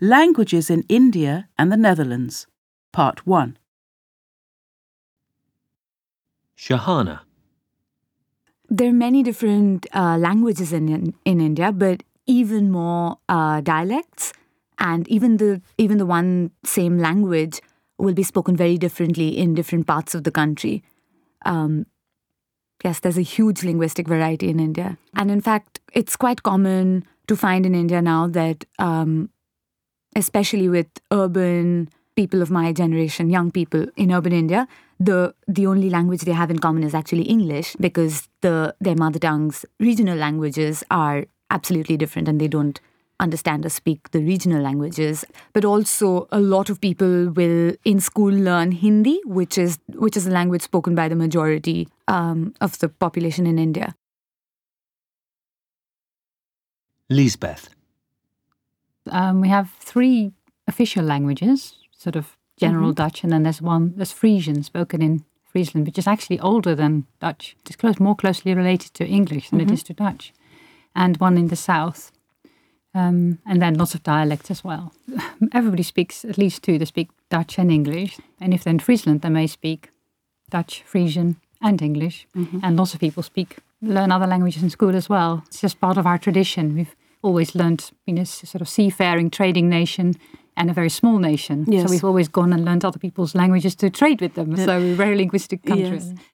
Languages in India and the Netherlands, Part 1. Shahana. There are many different languages in India, but even more dialects, and even the one same language will be spoken very differently in different parts of the country. Yes, there's a huge linguistic variety in India. And in fact, it's quite common to find in India now that, especially with urban people of my generation, young people in urban India, the only language they have in common is actually English, because their mother tongues, regional languages, are absolutely different and they don't understand or speak the regional languages. But also a lot of people will in school learn Hindi, which is a language spoken by the majority of the population in India. Lisbeth. We have 3 official languages, sort of general Dutch, and then there's Frisian, spoken in Friesland, which is actually older than Dutch. It's more closely related to English than it is to Dutch. And one in the south. And then lots of dialects as well. Everybody speaks at least 2. They speak Dutch and English. And if they're in Friesland, they may speak Dutch, Frisian, and English. And lots of people learn other languages in school as well. It's just part of our tradition. We've always learned, being a sort of seafaring, trading nation and a very small nation. Yes. So we've always gone and learned other people's languages to trade with them. So we're a very linguistic country. Yes.